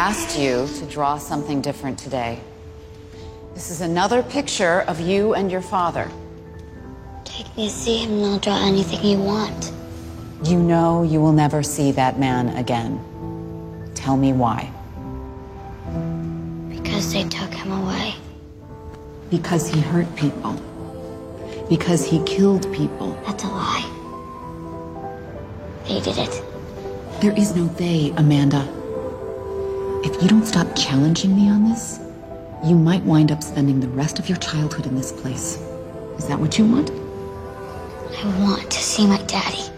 asked you to draw something different today. This is another picture of you and your father. Take me to see him and I'll draw anything you want. You know you will never see that man again. Tell me why. Because they took him away. Because he hurt people. Because he killed people. That's a lie. They did it. There is no they, Amanda. If you don't stop challenging me on this, you might wind up spending the rest of your childhood in this place. Is that what you want? I want to see my daddy.